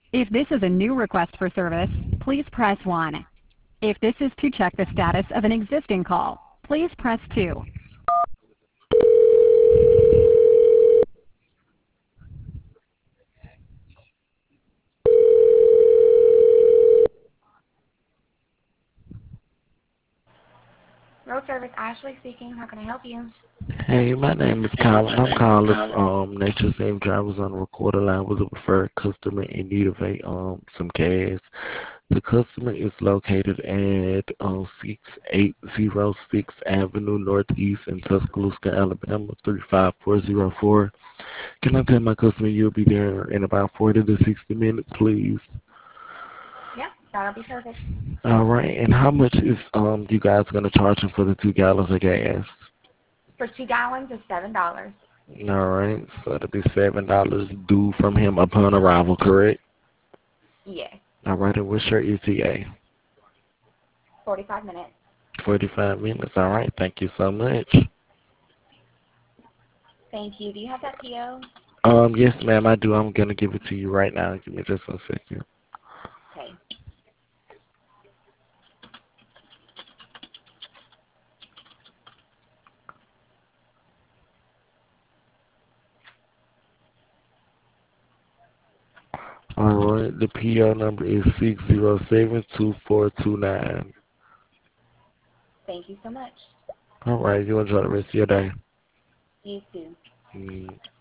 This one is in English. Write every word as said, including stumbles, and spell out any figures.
If this is a new request for service, please press one. If this is to check the status of an existing call, please press two. Road Service, Ashley speaking. How can I help you? Hey, my name is Colin. I'm calling from Nature Same Drivers on the recorder line with a preferred customer in need of a um some gas. The customer is located at um six eight zero sixth Avenue Northeast in Tuscaloosa, Alabama three five four zero four. Can I tell my customer you'll be there in about forty to sixty minutes, please? Yep, that'll be perfect. All right. And how much is um you guys gonna charge him for the two gallons of gas? For two gallons is seven dollars. All right, so it'll be seven dollars due from him upon arrival, correct? Yes, All right, and what's your E T A? forty-five minutes. forty-five minutes. All right, thank you so much. Thank you. Do you have that P O? Um, yes, ma'am, I do. I'm gonna give it to you right now. Give me just one second. Okay. All right, the P O number is six zero seven two four two nine. Thank you so much. All right, you enjoy the rest of your day. You too. Mm.